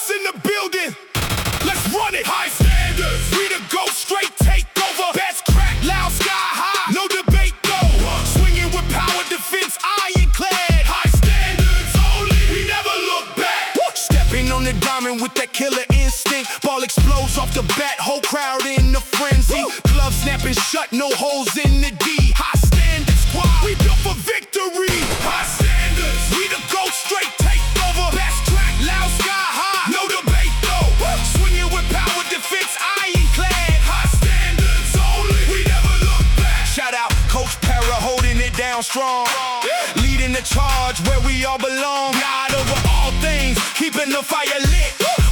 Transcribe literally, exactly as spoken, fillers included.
Bucks in the building. Let's run it. High standards. We the go straight take over. Best crack, loud, sky high. No debate though. Swinging with power, defense, ironclad. High standards only. We never look back. Stepping on the diamond with that killer instinct. Ball explodes off the bat. Whole crowd in a frenzy. Gloves snapping shut. No holes in the D. High standards squad. We built for victory. High standards. We the go straight take over. Best track, loud, sky high. No debate though. Swinging with power, defense, ironclad. High standards only. We never look back. Shout out Coach Para holding it down strong. Leading the charge where we all belong. God over all things, keeping the fire lit.